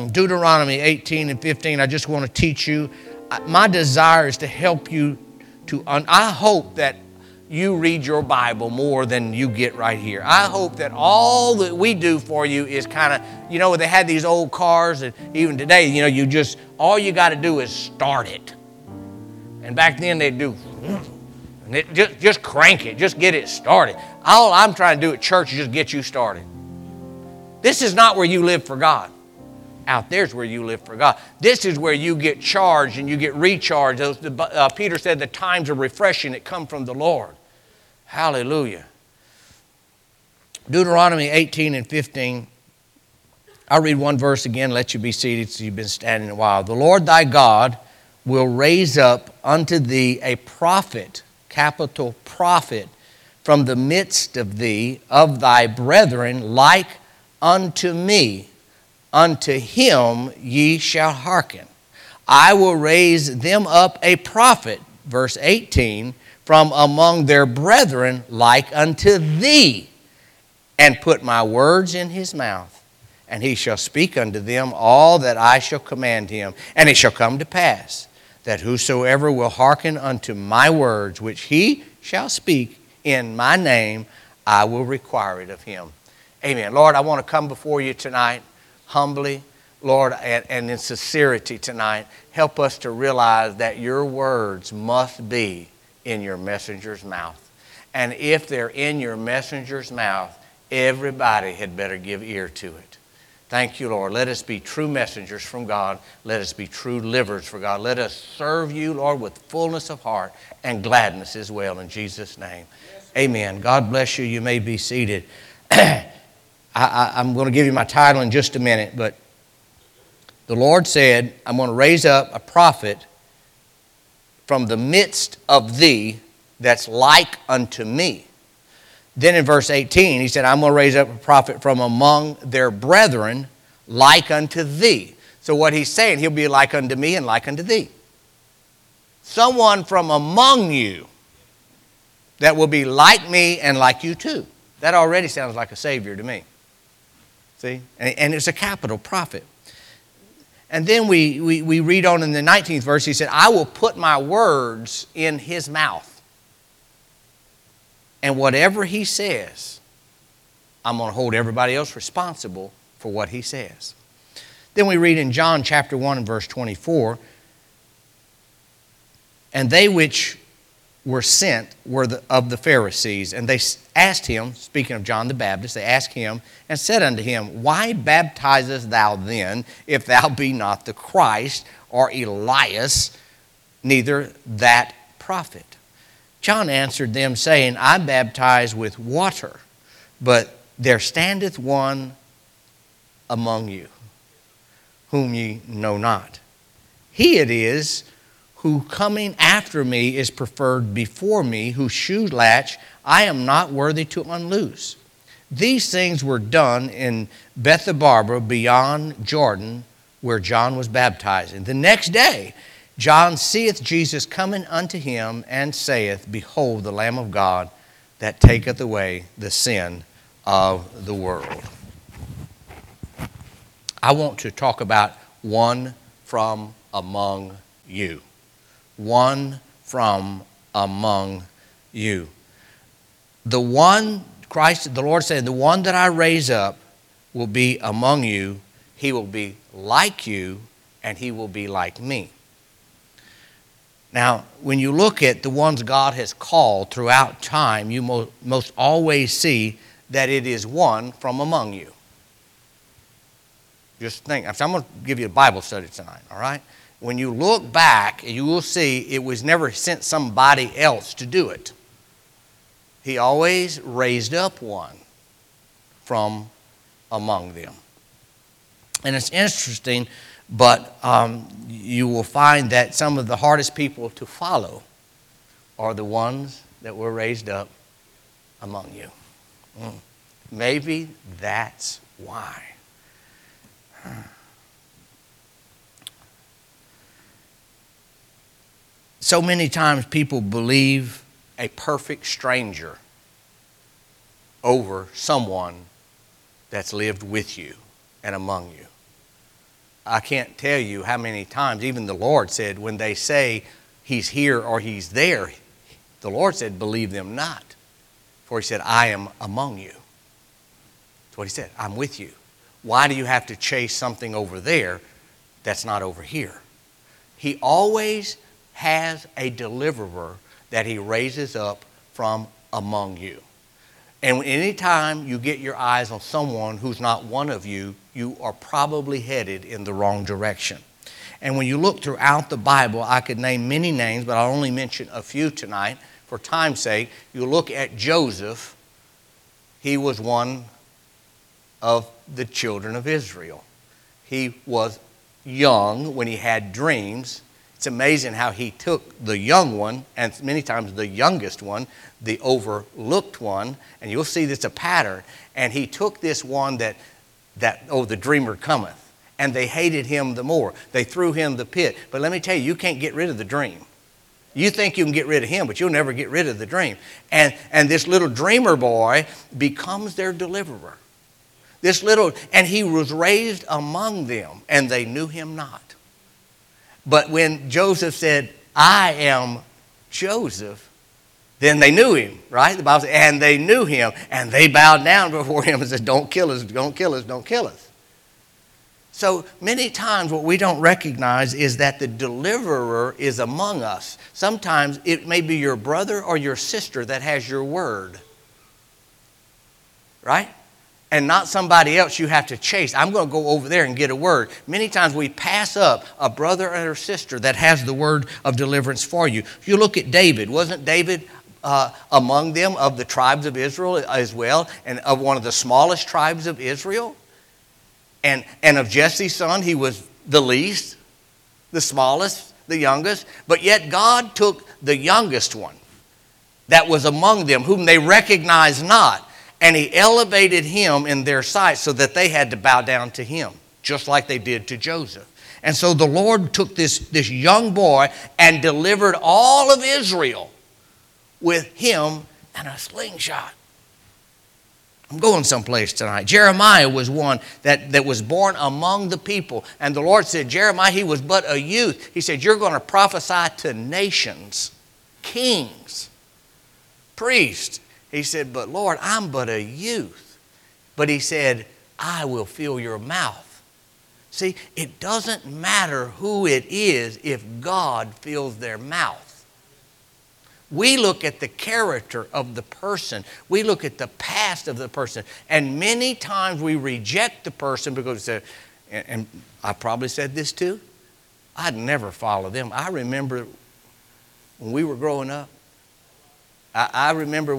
Deuteronomy 18 and 15, I just want to teach you. My desire is to help you I hope that you read your Bible more than you get right here. I hope that all that we do for you is kind of, they had these old cars, and even today, all you got to do is start it. And back then they'd do, and just crank it, just get it started. All I'm trying to do at church is just get you started. This is not where you live for God. Out there's where you live for God. This is where you get charged and you get recharged. Peter said the times of refreshing that come from the Lord. Hallelujah. Deuteronomy 18 and 15. I'll read one verse again, let you be seated so you've been standing a while. The Lord thy God will raise up unto thee a prophet, capital prophet, from the midst of thee, of thy brethren, like unto me. Unto him ye shall hearken. I will raise them up a prophet, verse 18, from among their brethren like unto thee, and put my words in his mouth. And he shall speak unto them all that I shall command him. And it shall come to pass, that whosoever will hearken unto my words, which he shall speak in my name, I will require it of him. Amen. Lord, I want to come before you tonight, humbly, Lord, and in sincerity tonight. Help us to realize that your words must be in your messenger's mouth. And if they're in your messenger's mouth, everybody had better give ear to it. Thank you, Lord. Let us be true messengers from God. Let us be true livers for God. Let us serve you, Lord, with fullness of heart and gladness as well, in Jesus' name. Yes. Amen. God bless you. You may be seated. I'm going to give you my title in just a minute, but the Lord said, I'm going to raise up a prophet from the midst of thee that's like unto me. Then in verse 18, he said, I'm going to raise up a prophet from among their brethren like unto thee. So what he's saying, he'll be like unto me and like unto thee. Someone from among you that will be like me and like you too. That already sounds like a Savior to me. See? And it's a capital prophet. And then we read on in the 19th verse, he said, I will put my words in his mouth. And whatever he says, I'm going to hold everybody else responsible for what he says. Then we read in John chapter 1 and verse 24, and they which were sent were of the Pharisees. And they asked him, speaking of John the Baptist, they asked him and said unto him, why baptizest thou then, if thou be not the Christ, or Elias, neither that prophet? John answered them, saying, I baptize with water, but there standeth one among you, whom ye know not. He it is who coming after me is preferred before me, whose shoe latch I am not worthy to unloose. These things were done in Bethabara beyond Jordan, where John was baptizing. The next day John seeth Jesus coming unto him, and saith, behold, the Lamb of God that taketh away the sin of the world. I want to talk about one from among you. One from among you. The one, Christ, the Lord said, the one that I raise up will be among you. He will be like you, and he will be like me. Now, when you look at the ones God has called throughout time, you most always see that it is one from among you. Just think. I'm going to give you a Bible study tonight, all right? When you look back, you will see it was never sent somebody else to do it. He always raised up one from among them. And it's interesting, but you will find that some of the hardest people to follow are the ones that were raised up among you. Maybe that's why. So many times people believe a perfect stranger over someone that's lived with you and among you. I can't tell you how many times, even the Lord said, when they say he's here or he's there, the Lord said, believe them not. For he said, I am among you. That's what he said. I'm with you. Why do you have to chase something over there that's not over here? He always has a deliverer that he raises up from among you. And anytime you get your eyes on someone who's not one of you, you are probably headed in the wrong direction. And when you look throughout the Bible, I could name many names, but I'll only mention a few tonight for time's sake. You look at Joseph, he was one of the children of Israel. He was young when he had dreams. It's amazing how he took the young one, and many times the youngest one, the overlooked one, and you'll see this a pattern, and he took this one that the dreamer cometh, and they hated him the more. They threw him the pit. But let me tell you, you can't get rid of the dream. You think you can get rid of him, but you'll never get rid of the dream. And this little dreamer boy becomes their deliverer. And he was raised among them, and they knew him not. But when Joseph said, I am Joseph, then they knew him, right? The Bible says, and they knew him, and they bowed down before him and said, don't kill us, don't kill us, don't kill us. So many times what we don't recognize is that the deliverer is among us. Sometimes it may be your brother or your sister that has your word, right? And not somebody else you have to chase. I'm going to go over there and get a word. Many times we pass up a brother or sister that has the word of deliverance for you. If you look at David, wasn't David among them of the tribes of Israel as well, and of one of the smallest tribes of Israel? And of Jesse's son, he was the least, the smallest, the youngest. But yet God took the youngest one that was among them, whom they recognized not, and he elevated him in their sight so that they had to bow down to him, just like they did to Joseph. And so the Lord took this young boy and delivered all of Israel with him and a slingshot. I'm going someplace tonight. Jeremiah was one that was born among the people. And the Lord said, Jeremiah, he was but a youth. He said, you're going to prophesy to nations, kings, priests. He said, but Lord, I'm but a youth. But he said, I will fill your mouth. See, it doesn't matter who it is if God fills their mouth. We look at the character of the person. We look at the past of the person. And many times we reject the person because, and I probably said this too, I'd never follow them. I remember when we were growing up, I remember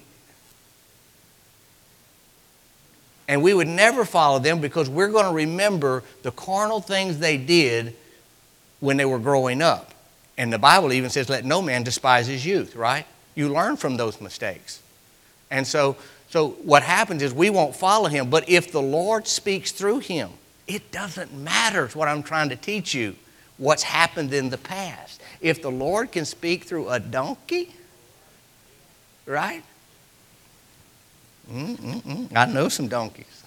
and we would never follow them because we're going to remember the carnal things they did when they were growing up. And the Bible even says, let no man despise his youth, right? You learn from those mistakes. And so what happens is we won't follow him. But if the Lord speaks through him, it doesn't matter, it's what I'm trying to teach you, what's happened in the past. If the Lord can speak through a donkey, right? I know some donkeys.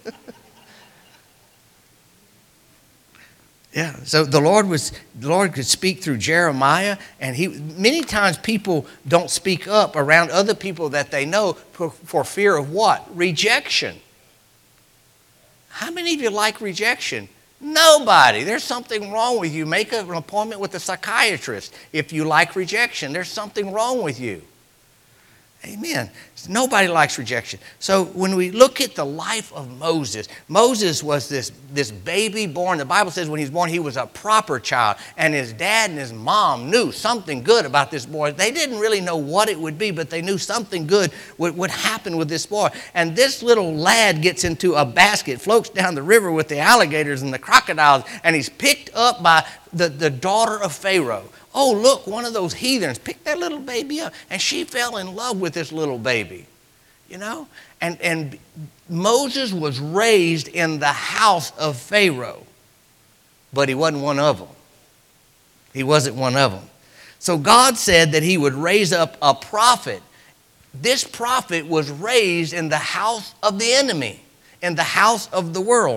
Yeah, so the Lord could speak through Jeremiah, and many times people don't speak up around other people that they know for fear of what? Rejection. How many of you like rejection? Nobody. There's something wrong with you. Make an appointment with a psychiatrist if you like rejection. There's something wrong with you. Amen. Nobody likes rejection. So when we look at the life of Moses, Moses was this baby born. The Bible says when he was born, he was a proper child. And his dad and his mom knew something good about this boy. They didn't really know what it would be, but they knew something good would happen with this boy. And this little lad gets into a basket, floats down the river with the alligators and the crocodiles, and he's picked up by the daughter of Pharaoh. Oh, look, one of those heathens picked that little baby up, and she fell in love with this little baby, you know? And Moses was raised in the house of Pharaoh, but he wasn't one of them. He wasn't one of them. So God said that he would raise up a prophet. This prophet was raised in the house of the enemy, in the house of the world.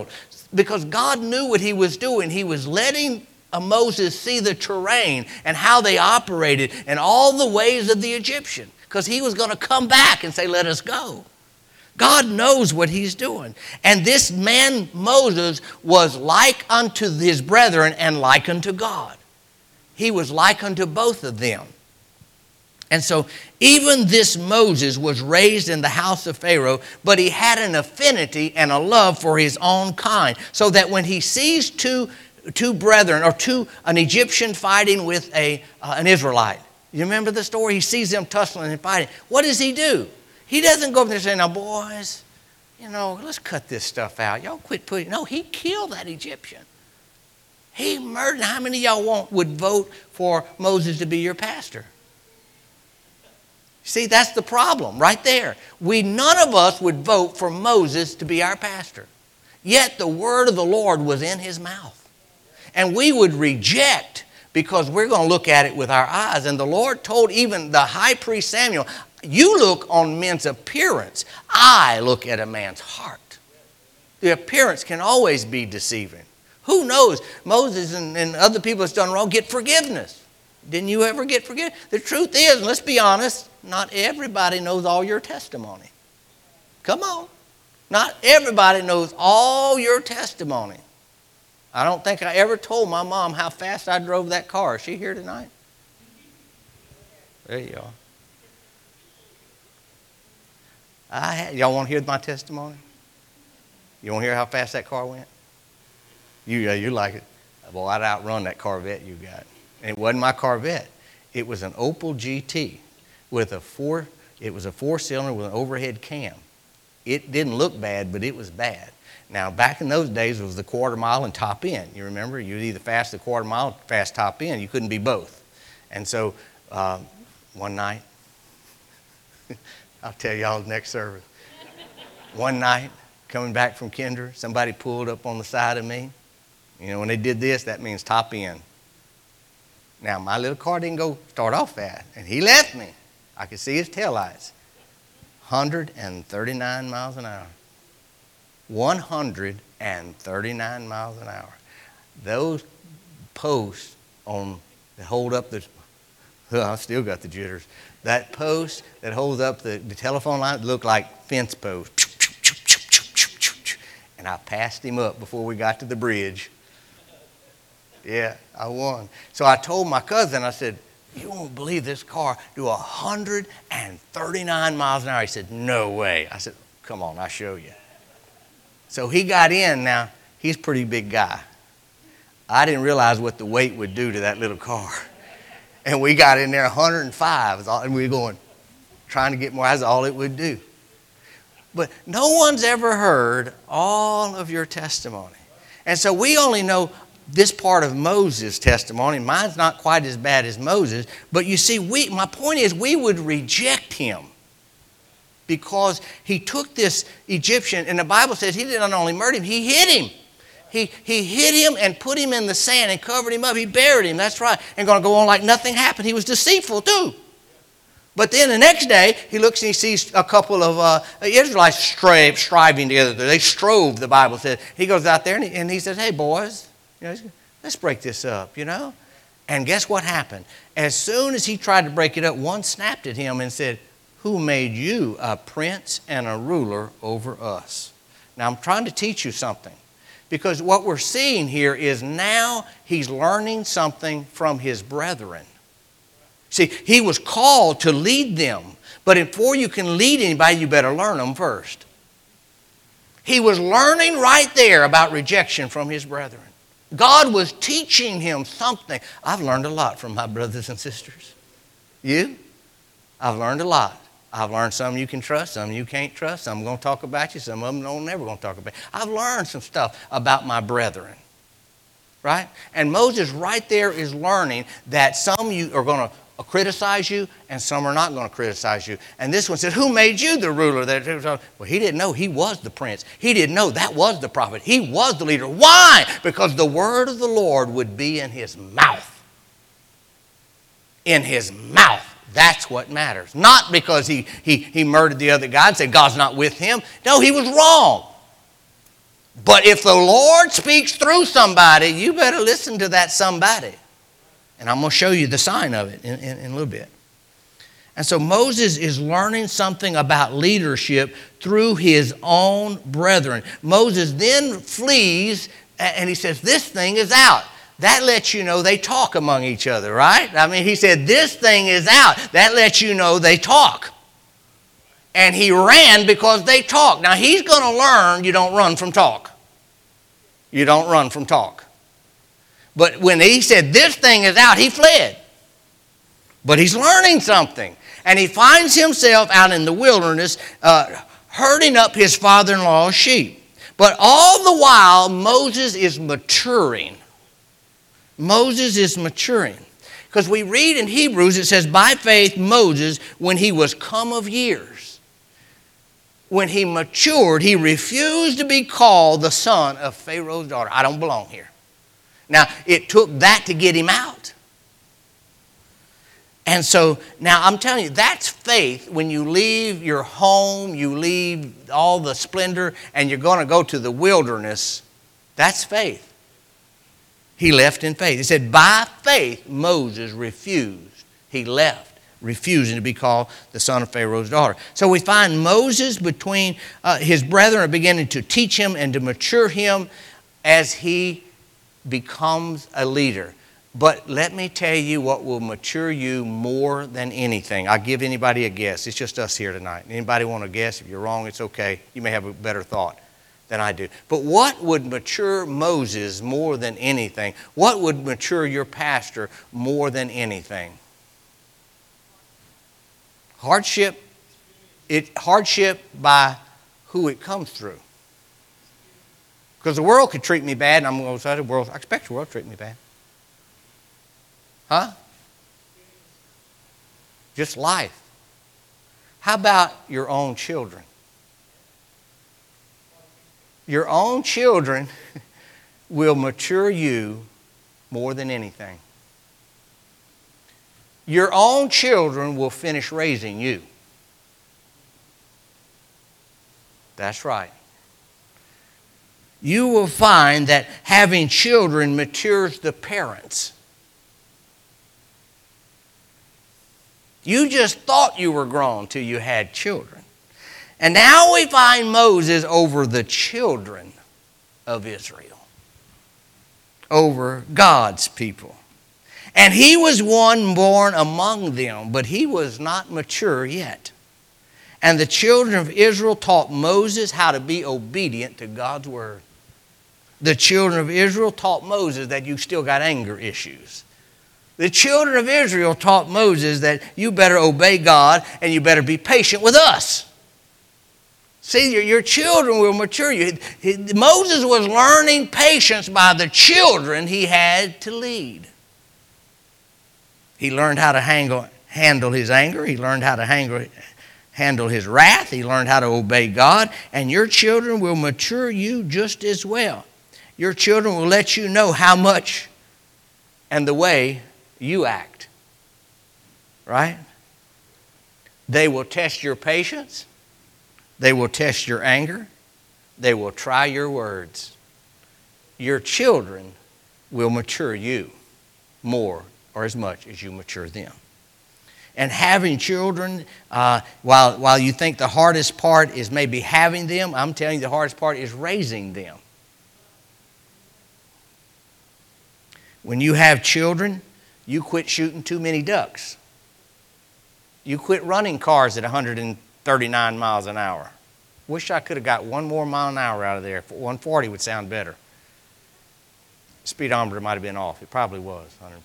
because God knew what he was doing. He was letting Moses see the terrain and how they operated and all the ways of the Egyptian, because he was going to come back and say, let us go. God knows what he's doing. And this man, Moses, was like unto his brethren and like unto God. He was like unto both of them. And so even this Moses was raised in the house of Pharaoh, but he had an affinity and a love for his own kind, so that when he sees two brethren, or an Egyptian fighting with an Israelite, you remember the story? He sees them tussling and fighting. What does he do? He doesn't go over there and say, now boys, let's cut this stuff out. Y'all quit putting. No, he killed that Egyptian. He murdered. How many of y'all would vote for Moses to be your pastor? See, that's the problem right there. None of us would vote for Moses to be our pastor. Yet the word of the Lord was in his mouth. And we would reject, because we're going to look at it with our eyes. And the Lord told even the high priest Samuel, you look on men's appearance. I look at a man's heart. The appearance can always be deceiving. Who knows? Moses and other people that's done wrong get forgiveness. Didn't you ever get forgiveness? The truth is, let's be honest, not everybody knows all your testimony. Come on. Not everybody knows all your testimony. I don't think I ever told my mom how fast I drove that car. Is she here tonight? There you are. Y'all want to hear my testimony? You want to hear how fast that car went? You like it. Boy, I'd outrun that Corvette you got. And it wasn't my Corvette. It was an Opel GT with it was a 4-cylinder with an overhead cam. It didn't look bad, but it was bad. Now, back in those days, it was the quarter mile and top end. You remember? You'd either fast the quarter mile or fast top end. You couldn't be both. And so one night, I'll tell y'all next service. One night, coming back from Kinder, somebody pulled up on the side of me. When they did this, that means top end. Now, my little car didn't start off fast, and he left me. I could see his taillights. 139 miles an hour. 139 miles an hour. Those posts that hold up I still got the jitters. That post that holds up the telephone line looked like fence posts. And I passed him up before we got to the bridge. Yeah, I won. So I told my cousin, I said, you won't believe this car do 139 miles an hour. He said, no way. I said, come on, I'll show you. So he got in. Now, he's a pretty big guy. I didn't realize what the weight would do to that little car. And we got in there 105, and we were going, trying to get more. That's all it would do. But no one's ever heard all of your testimony. And so we only know this part of Moses' testimony. Mine's not quite as bad as Moses. But you see, my point is we would reject him because he took this Egyptian, and the Bible says he didn't only murder him, he hit him. He hit him and put him in the sand and covered him up. He buried him, that's right. And going to go on like nothing happened. He was deceitful too. But then the next day, he looks and he sees a couple of Israelites striving together. They strove, the Bible says. He goes out there and he says, hey, boys, let's break this up, And guess what happened? As soon as he tried to break it up, one snapped at him and said, who made you a prince and a ruler over us? Now, I'm trying to teach you something. Because what we're seeing here is now he's learning something from his brethren. See, he was called to lead them. But before you can lead anybody, you better learn them first. He was learning right there about rejection from his brethren. God was teaching him something. I've learned a lot from my brothers and sisters. You? I've learned a lot. I've learned some you can trust, some you can't trust. Some are going to talk about you, some of them don't never going to talk about you. I've learned some stuff about my brethren. Right? And Moses right there is learning that some you are going to criticize you and some are not going to criticize you. And this one said, who made you the ruler? Well, he didn't know he was the prince. He didn't know that was the prophet. He was the leader. Why? Because the word of the Lord would be in his mouth. In his mouth. That's what matters. Not because he murdered the other guy and said God's not with him. No, he was wrong. But if the Lord speaks through somebody, you better listen to that somebody. And I'm going to show you the sign of it in a little bit. And so Moses is learning something about leadership through his own brethren. Moses then flees and he says, this thing is out. That lets you know they talk among each other, right? I mean, he said, this thing is out. That lets you know they talk. And he ran because they talk. Now, he's going to learn you don't run from talk. You don't run from talk. But when he said, this thing is out, he fled. But he's learning something. And he finds himself out in the wilderness herding up his father-in-law's sheep. But all the while, Moses is maturing. Moses is maturing. Because we read in Hebrews, it says, by faith Moses, when he was come of years, when he matured, he refused to be called the son of Pharaoh's daughter. I don't belong here. Now, it took that to get him out. And so, now I'm telling you, that's faith when you leave your home, you leave all the splendor, and you're going to go to the wilderness. That's faith. He left in faith. He said, by faith, Moses refused. He left, refusing to be called the son of Pharaoh's daughter. So we find Moses between his brethren are beginning to teach him and to mature him as he becomes a leader. But let me tell you what will mature you more than anything. I'll give anybody a guess. It's just us here tonight. Anybody want to guess? If you're wrong, it's okay. You may have a better thought than I do. But what would mature Moses more than anything? What would mature your pastor more than anything? Hardship. Hardship by who it comes through. Because the world could treat me bad, and I'm going to say the world, I expect the world to treat me bad. Huh? Just life. How about your own children? Your own children will mature you more than anything. Your own children will finish raising you. That's right. You will find that having children matures the parents. You just thought you were grown till you had children. And now we find Moses over the children of Israel, over God's people. And he was one born among them, but he was not mature yet. And the children of Israel taught Moses how to be obedient to God's word. The children of Israel taught Moses that you still got anger issues. The children of Israel taught Moses that you better obey God and you better be patient with us. See, your children will mature you. Moses was learning patience by the children he had to lead. He learned how to handle his anger. He learned how to handle his wrath. He learned how to obey God. And your children will mature you just as well. Your children will let you know how much and the way you act. Right? They will test your patience. They will test your anger. They will try your words. Your children will mature you more or as much as you mature them. And having children, while you think the hardest part is maybe having them, I'm telling you the hardest part is raising them. When you have children, you quit shooting too many ducks. You quit running cars at 139 miles an hour. Wish I could have got one more mile an hour out of there. 140 would sound better. Speedometer might have been off. It probably was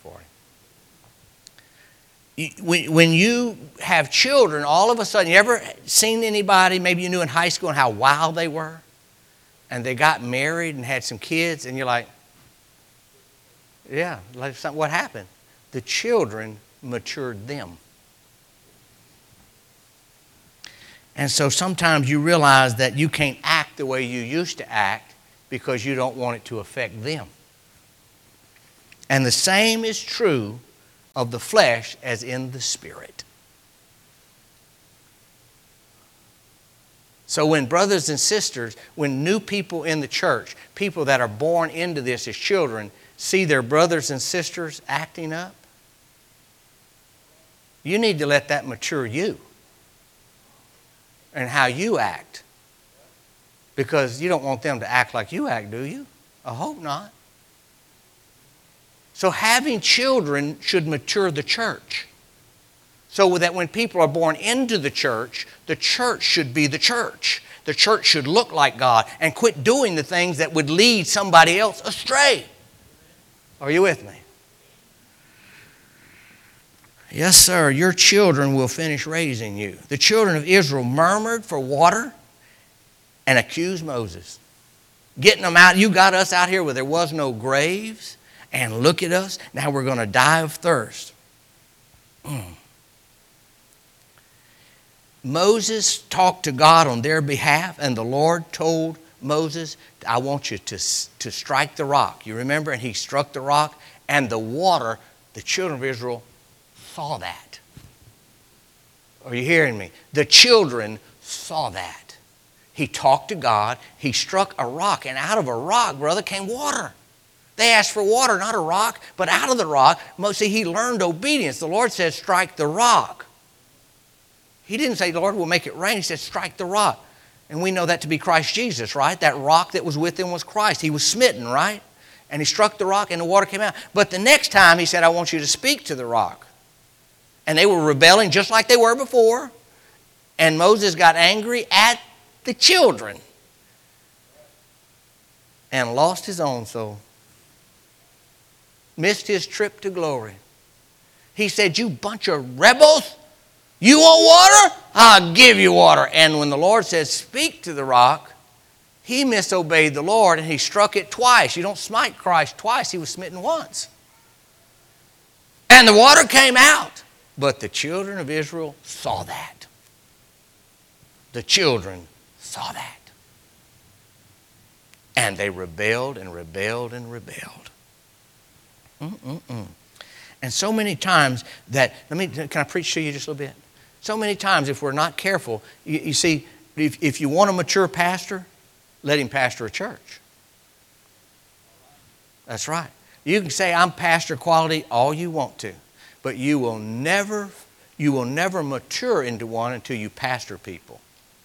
140. When you have children, all of a sudden, you ever seen anybody maybe you knew in high school and how wild they were? And they got married and had some kids, and you're like, yeah, like what happened? The children matured them. And so sometimes you realize that you can't act the way you used to act because you don't want it to affect them. And the same is true of the flesh as in the spirit. So when brothers and sisters, when new people in the church, people that are born into this as children, see their brothers and sisters acting up, you need to let that mature you and how you act. Because you don't want them to act like you act, do you? I hope not. So having children should mature the church. So that when people are born into the church should be the church. The church should look like God and quit doing the things that would lead somebody else astray. Are you with me? Yes, sir. Your children will finish raising you. The children of Israel murmured for water and accused Moses. Getting them out. You got us out here where there was no graves. And look at us. Now we're going to die of thirst. Moses talked to God on their behalf, and the Lord told Moses, I want you to strike the rock. You remember? And he struck the rock, and the water, the children of Israel saw that. Are you hearing me? The children saw that. He talked to God, he struck a rock, and out of a rock, brother, came water. They asked for water, not a rock, but out of the rock. See, he learned obedience. The Lord said, strike the rock. He didn't say, Lord, we'll make it rain. He said, strike the rock. And we know that to be Christ Jesus, right? That rock that was with him was Christ. He was smitten, right? And he struck the rock and the water came out. But the next time he said, I want you to speak to the rock. And they were rebelling just like they were before. And Moses got angry at the children and lost his own soul. Missed his trip to glory. He said, you bunch of rebels. You want water? I'll give you water. And when the Lord said, speak to the rock, he misobeyed the Lord and he struck it twice. You don't smite Christ twice. He was smitten once. And the water came out. But the children of Israel saw that. The children saw that. And they rebelled and rebelled and rebelled. And so many times that, can I preach to you just a little bit? So many times if we're not careful, you see, if you want a mature pastor, let him pastor a church. That's right. You can say, I'm pastor quality all you want to, but you will never mature into one until you pastor people.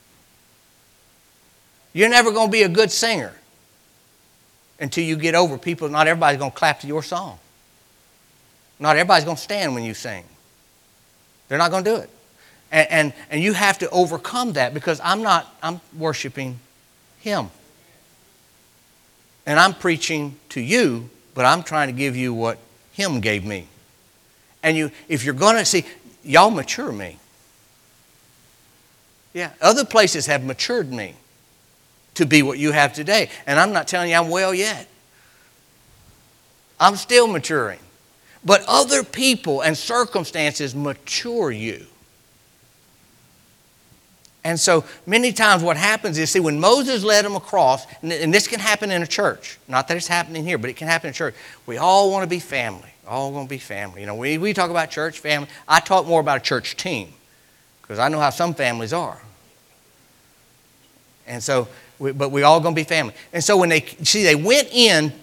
You're never going to be a good singer until you get over people. Not everybody's going to clap to your song. Not everybody's going to stand when you sing. They're not going to do it. And you have to overcome that because I'm worshiping him. And I'm preaching to you, but I'm trying to give you what him gave me. And if you're going to see, y'all mature me. Yeah, other places have matured me to be what you have today. And I'm not telling you I'm well yet. I'm still maturing. But other people and circumstances mature you. And so many times what happens is, see, when Moses led them across, and this can happen in a church. Not that it's happening here, but it can happen in a church. We all want to be family. All want to be family. You know, we talk about church family. I talk more about a church team because I know how some families are. And so, but we all going to be family. And so when they went in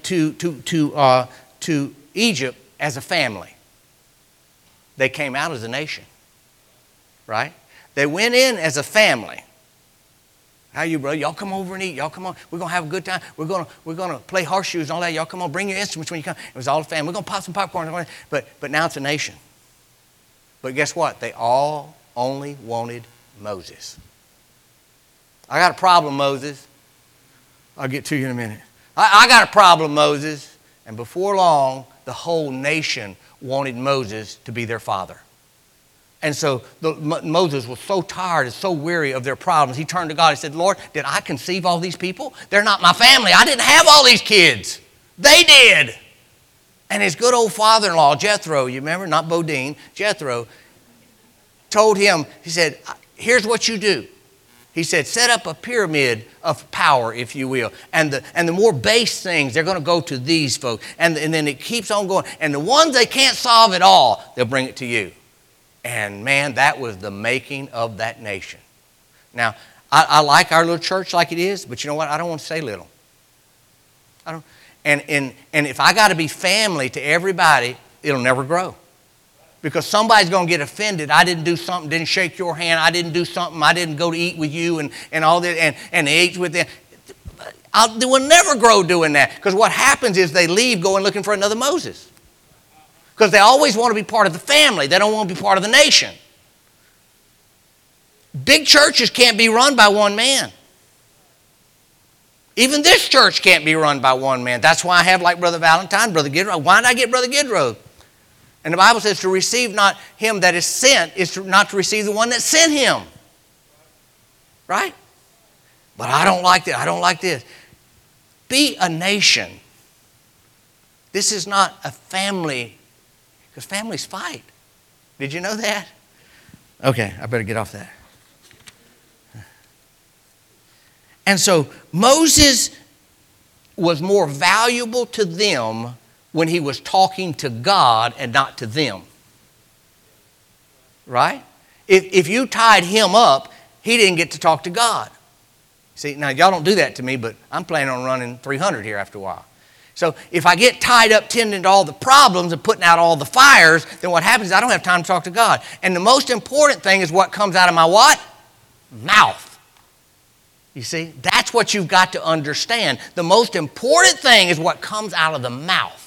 to Egypt as a family. They came out as a nation. Right? They went in as a family. How you, brother? Y'all come over and eat. Y'all come on. We're going to have a good time. We're going to play horseshoes and all that. Y'all come on. Bring your instruments when you come. It was all a family. We're going to pop some popcorn. But now it's a nation. But guess what? They all only wanted Moses. I got a problem, Moses. I'll get to you in a minute. I got a problem, Moses. And before long, the whole nation wanted Moses to be their father. And so Moses was so tired and so weary of their problems. He turned to God and said, Lord, did I conceive all these people? They're not my family. I didn't have all these kids. They did. And his good old father-in-law, Jethro, you remember, not Bodine, Jethro, told him, he said, here's what you do. He said, set up a pyramid of power, if you will. And the more base things, they're going to go to these folks. And then it keeps on going. And the ones they can't solve at all, they'll bring it to you. And man, that was the making of that nation. Now, I like our little church like it is, but you know what? I don't want to say little. I don't. And if I got to be family to everybody, it'll never grow. Because somebody's going to get offended. I didn't do something, didn't shake your hand. I didn't do something. I didn't go to eat with you and all that, and they ate with them. They will never grow doing that. Because what happens is they leave going looking for another Moses. Because they always want to be part of the family. They don't want to be part of the nation. Big churches can't be run by one man. Even this church can't be run by one man. That's why I have like Brother Valentine, Brother Gidrow. Why did I get Brother Gidrow? And the Bible says to receive not him that is sent is not to receive the one that sent him. Right? But I don't like that. I don't like this. Be a nation. This is not a family, because families fight. Did you know that? Okay, I better get off that. And so Moses was more valuable to them when he was talking to God and not to them. Right? If you tied him up, he didn't get to talk to God. See, now y'all don't do that to me, but I'm planning on running 300 here after a while. So if I get tied up tending to all the problems and putting out all the fires, then what happens is I don't have time to talk to God. And the most important thing is what comes out of my what? Mouth. You see, that's what you've got to understand. The most important thing is what comes out of the mouth.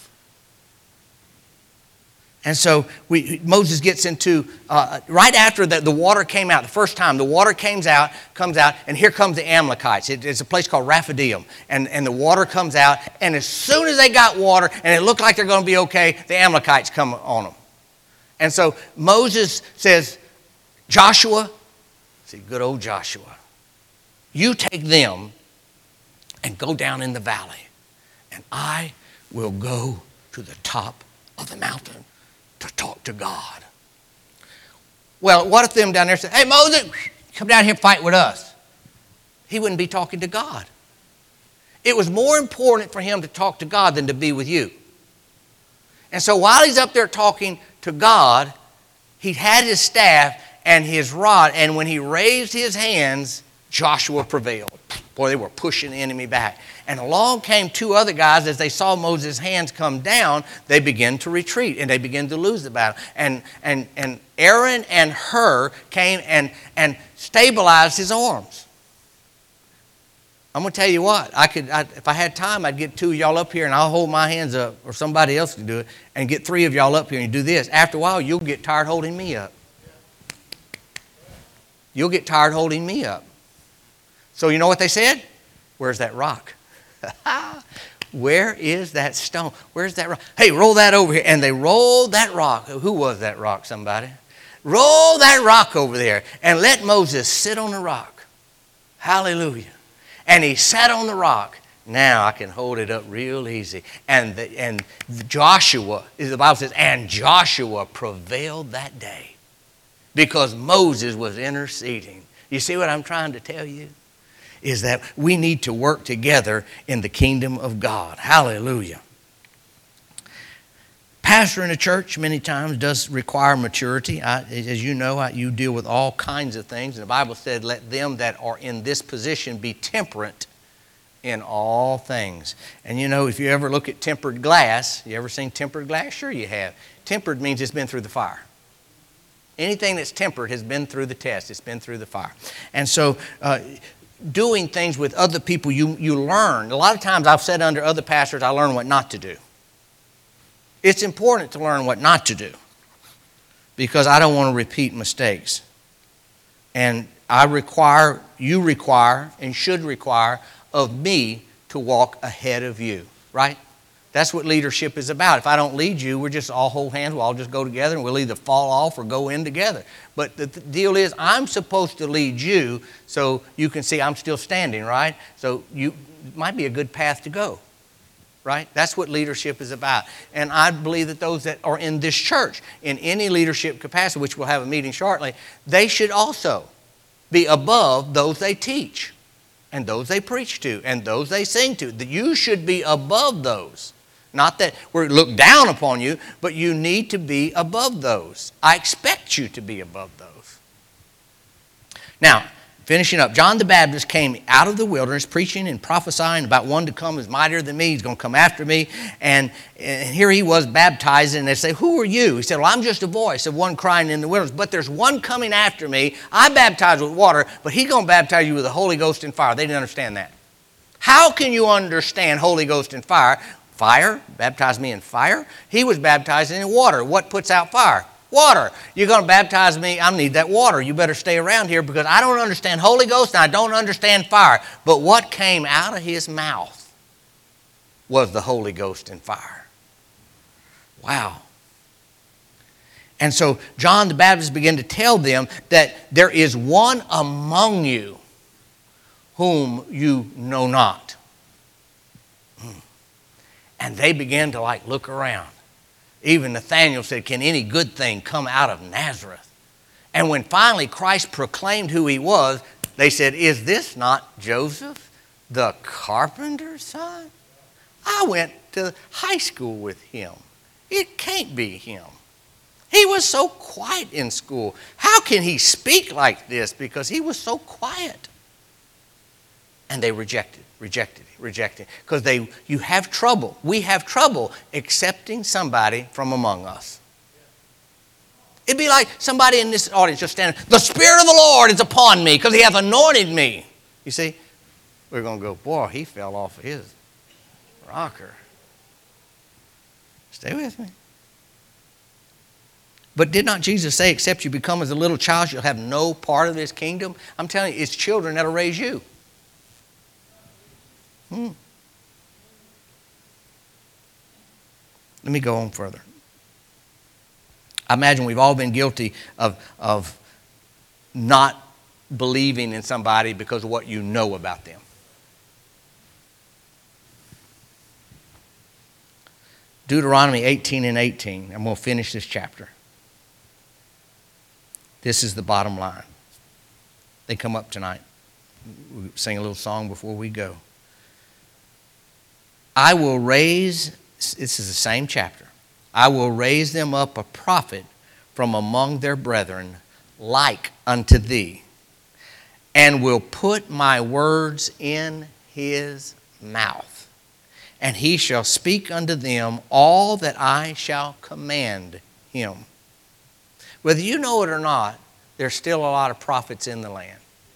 And so Moses gets into, right after the water came out, the first time, the water comes out, and here comes the Amalekites. It's a place called Rephidim. And the water comes out, and as soon as they got water, and it looked like they're going to be okay, the Amalekites come on them. And so Moses says, Joshua, see, good old Joshua, you take them and go down in the valley, and I will go to the top of the mountain to talk to God. Well, what if them down there said, hey, Moses, come down here and fight with us? He wouldn't be talking to God. It was more important for him to talk to God than to be with you. And so while he's up there talking to God, he had his staff and his rod, and when he raised his hands, Joshua prevailed. Boy, they were pushing the enemy back. And along came two other guys. As they saw Moses' hands come down, they began to retreat, and they began to lose the battle. And Aaron and Hur came and stabilized his arms. I'm going to tell you what. If I had time, I'd get two of y'all up here, and I'll hold my hands up, or somebody else can do it, and get three of y'all up here and do this. After a while, you'll get tired holding me up. You'll get tired holding me up. So you know what they said? Where's that rock? Where is that stone? Where's that rock? Hey, roll that over here. And they rolled that rock. Who was that rock, somebody? Roll that rock over there and let Moses sit on the rock. Hallelujah. And he sat on the rock. Now I can hold it up real easy. And Joshua, the Bible says, and Joshua prevailed that day because Moses was interceding. You see what I'm trying to tell you? Is that we need to work together in the kingdom of God. Hallelujah. Pastoring a church many times does require maturity. As you know, you deal with all kinds of things. And the Bible said, let them that are in this position be temperate in all things. And you know, if you ever look at tempered glass, you ever seen tempered glass? Sure you have. Tempered means it's been through the fire. Anything that's tempered has been through the test. It's been through the fire. And so, doing things with other people, you learn. A lot of times I've said under other pastors, I learn what not to do. It's important to learn what not to do because I don't want to repeat mistakes. And you require, and should require of me to walk ahead of you, right? That's what leadership is about. If I don't lead you, we're just all hold hands. We'll all just go together and we'll either fall off or go in together. But the deal is I'm supposed to lead you so you can see I'm still standing, right? So it might be a good path to go, right? That's what leadership is about. And I believe that those that are in this church, in any leadership capacity, which we'll have a meeting shortly, they should also be above those they teach and those they preach to and those they sing to. That you should be above those. Not that we're looked down upon you, but you need to be above those. I expect you to be above those. Now, Finishing up, John the Baptist came out of the wilderness preaching and prophesying about one to come who's mightier than me. He's going to come after me. And here he was baptizing, and they say, who are you? He said, well, I'm just a voice of one crying in the wilderness, but there's one coming after me. I baptize with water, but he's going to baptize you with the Holy Ghost and fire. They didn't understand that. How can you understand Holy Ghost and fire? Fire, baptize me in fire. He was baptizing in water. What puts out fire? Water. You're going to baptize me. I need that water. You better stay around here because I don't understand Holy Ghost and I don't understand fire. But what came out of his mouth was the Holy Ghost and fire. Wow. And so John the Baptist began to tell them that there is one among you whom you know not. And they began to look around. Even Nathanael said, can any good thing come out of Nazareth? And when finally Christ proclaimed who he was, they said, is this not Joseph, the carpenter's son? I went to high school with him. It can't be him. He was so quiet in school. How can he speak like this? Because he was so quiet. And they rejected. Because you have trouble. We have trouble accepting somebody from among us. It'd be like somebody in this audience just standing, the Spirit of the Lord is upon me because he hath anointed me. You see, we're going to go, boy, he fell off of his rocker. Stay with me. But did not Jesus say, except you become as a little child, you'll have no part of this kingdom? I'm telling you, it's children that'll raise you. Let me go on further. I imagine we've all been guilty of not believing in somebody because of what you know about them. Deuteronomy 18:18. I'm going to finish this chapter. This is the bottom line. They come up tonight. We sing a little song before we go. I will raise, this is the same chapter, I will raise them up a prophet from among their brethren like unto thee, and will put my words in his mouth, and he shall speak unto them all that I shall command him. Whether you know it or not, there's still a lot of prophets in the land.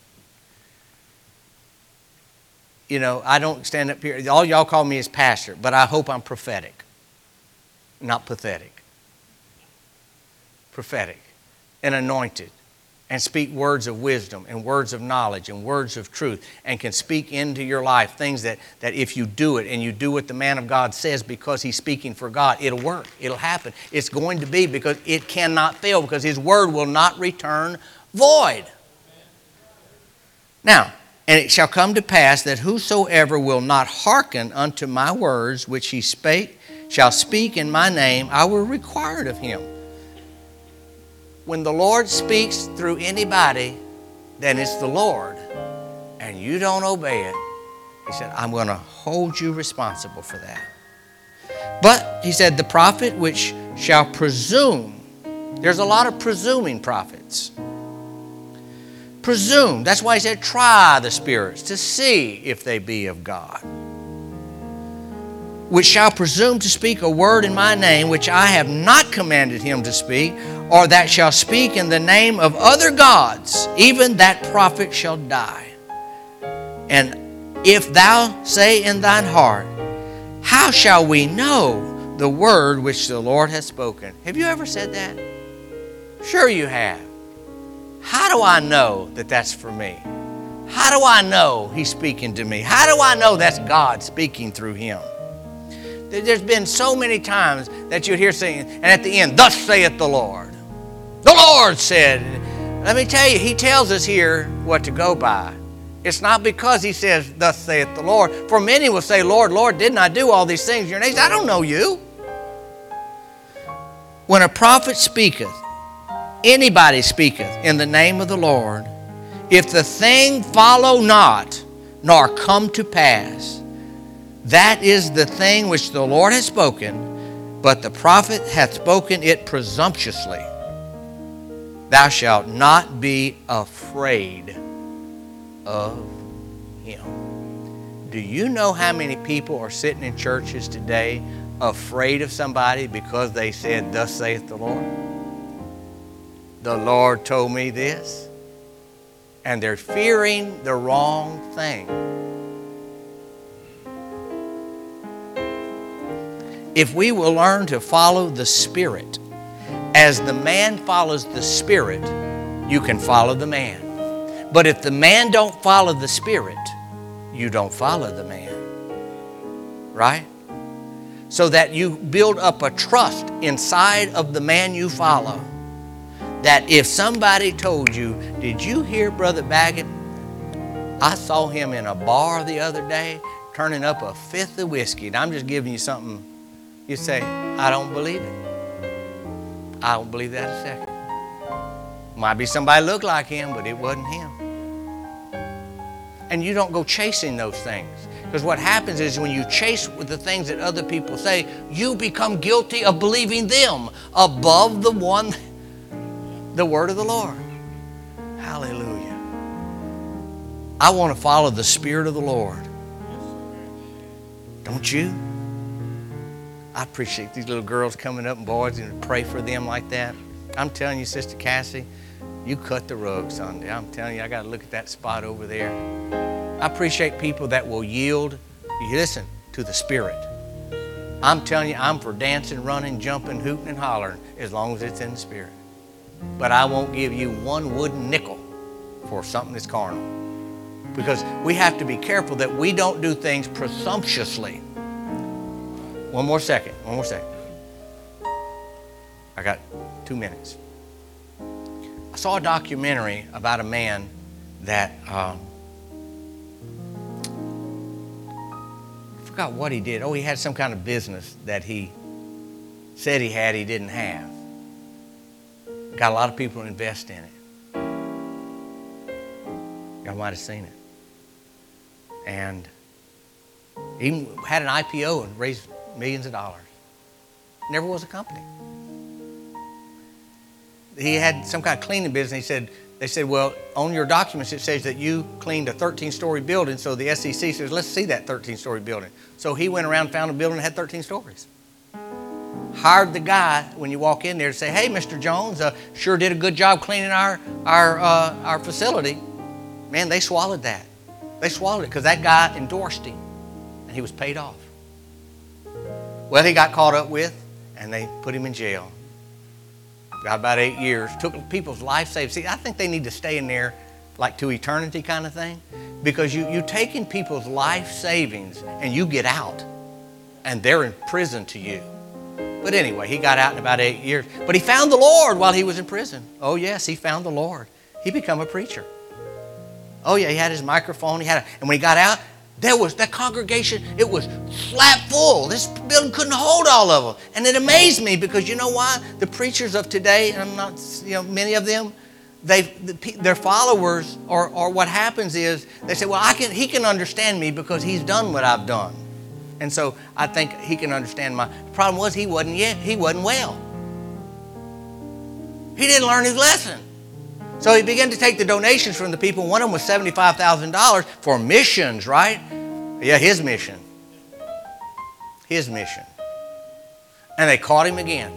You know, I don't stand up here. All y'all call me as pastor, but I hope I'm prophetic, not pathetic. Prophetic and anointed, and speak words of wisdom and words of knowledge and words of truth, and can speak into your life things that if you do it and you do what the man of God says because he's speaking for God, it'll work. It'll happen. It's going to be, because it cannot fail, because his word will not return void. Now, and it shall come to pass that whosoever will not hearken unto my words which he spake shall speak in my name, I will require it of him. When the Lord speaks through anybody, then it's the Lord, and you don't obey it, he said, I'm going to hold you responsible for that. But, he said, the prophet which shall presume, there's a lot of presuming prophets. Presume. That's why he said, try the spirits to see if they be of God. Which shall presume to speak a word in my name, which I have not commanded him to speak, or that shall speak in the name of other gods, even that prophet shall die. And if thou say in thine heart, how shall we know the word which the Lord hath spoken? Have you ever said that? Sure you have. How do I know that that's for me? How do I know he's speaking to me? How do I know that's God speaking through him? There's been so many times that you'd hear saying, and at the end, thus saith the Lord. The Lord said. Let me tell you, he tells us here what to go by. It's not because he says, thus saith the Lord. For many will say, Lord, Lord, didn't I do all these things in your name? I don't know you. When a prophet speaketh, anybody speaketh in the name of the Lord, if the thing follow not, nor come to pass, that is the thing which the Lord has spoken, but the prophet hath spoken it presumptuously. Thou shalt not be afraid of Him. Do you know how many people are sitting in churches today afraid of somebody because they said, "Thus saith the Lord"? The Lord told me this. And they're fearing the wrong thing. If we will learn to follow the Spirit, as the man follows the Spirit, you can follow the man. But if the man don't follow the Spirit, you don't follow the man. Right? So that you build up a trust inside of the man you follow. That if somebody told you, "Did you hear Brother Baggett? I saw him in a bar the other day turning up a fifth of whiskey." And I'm just giving you something. You say, "I don't believe it. I don't believe that a second." Might be somebody looked like him, but it wasn't him. And you don't go chasing those things. Because what happens is when you chase with the things that other people say, you become guilty of believing them above the word of the Lord. Hallelujah. I want to follow the Spirit of the Lord. Don't you? I appreciate these little girls coming up and boys and pray for them like that. I'm telling you, Sister Cassie, you cut the rug Sunday. I'm telling you, I got to look at that spot over there. I appreciate people that will yield, listen, to the Spirit. I'm telling you, I'm for dancing, running, jumping, hooting, and hollering as long as it's in the Spirit. But I won't give you one wooden nickel for something that's carnal. Because we have to be careful that we don't do things presumptuously. One more second. I got 2 minutes. I saw a documentary about a man that, I forgot what he did. Oh, he had some kind of business that he said he had, he didn't have. Got a lot of people to invest in it. Y'all might have seen it. And he had an IPO and raised millions of dollars. Never was a company. He had some kind of cleaning business. They said, "Well, on your documents it says that you cleaned a 13-story building." So the SEC says, "Let's see that 13-story building." So he went around and found a building that had 13 stories. Hired the guy when you walk in there to say, "Hey, Mr. Jones, sure did a good job cleaning our facility." Man, they swallowed that. They swallowed it because that guy endorsed him, and he was paid off. Well, he got caught up with, and they put him in jail. Got about 8 years. Took people's life savings. See, I think they need to stay in there like to eternity kind of thing, because you taking people's life savings and you get out, and they're in prison to you. But anyway, he got out in about 8 years. But he found the Lord while he was in prison. Oh, yes, he found the Lord. He became a preacher. Oh, yeah, he had his microphone. And when he got out, there was that congregation, it was slap full. This building couldn't hold all of them. And it amazed me because you know why? The preachers of today, and I'm not, many of them, their followers, or what happens is they say, "Well, he can understand me because he's done what I've done. And so I think he can understand the problem was he wasn't well. He didn't learn his lesson. So he began to take the donations from the people. One of them was $75,000 for missions, right? Yeah, his mission. His mission. And they caught him again.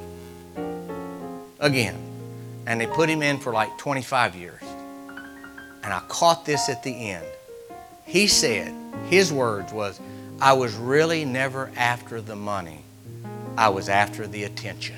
And they put him in for like 25 years. And I caught this at the end. He said, his words was, "I was really never after the money. I was after the attention."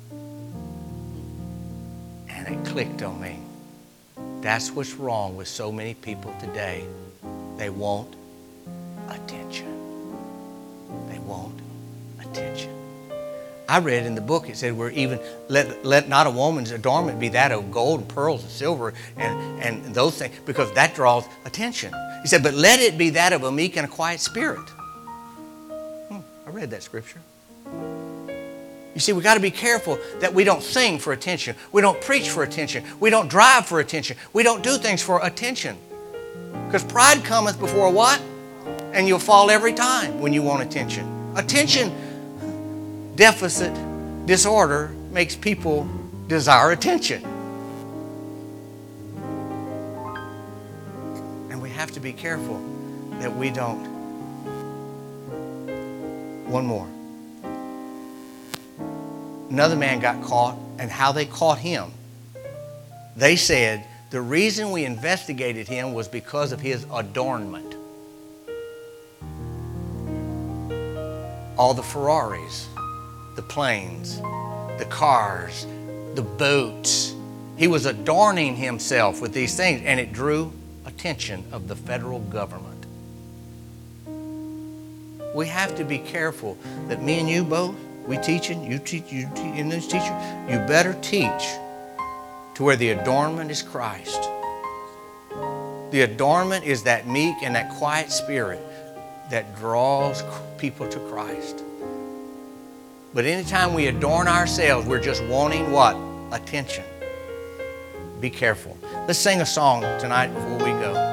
And it clicked on me. That's what's wrong with so many people today. They want attention. They want attention. I read in the book, it said, "We're even, let not a woman's adornment be that of gold and pearls and silver and those things, because that draws attention." He said, "But let it be that of a meek and a quiet spirit." I read that scripture. You see, we got to be careful that we don't sing for attention. We don't preach for attention. We don't drive for attention. We don't do things for attention. Because pride cometh before what? And you'll fall every time when you want attention. Attention deficit disorder makes people desire attention. And we have to be careful that we don't. One more. Another man got caught, and how they caught him. They said the reason we investigated him was because of his adornment. All the Ferraris, the planes, the cars, the boats. He was adorning himself with these things, and it drew attention of the federal government. We have to be careful that me and you both, we teaching, you teach, and this teacher, you better teach to where the adornment is Christ. The adornment is that meek and that quiet spirit that draws people to Christ. But anytime we adorn ourselves, we're just wanting what? Attention. Be careful. Let's sing a song tonight before we go.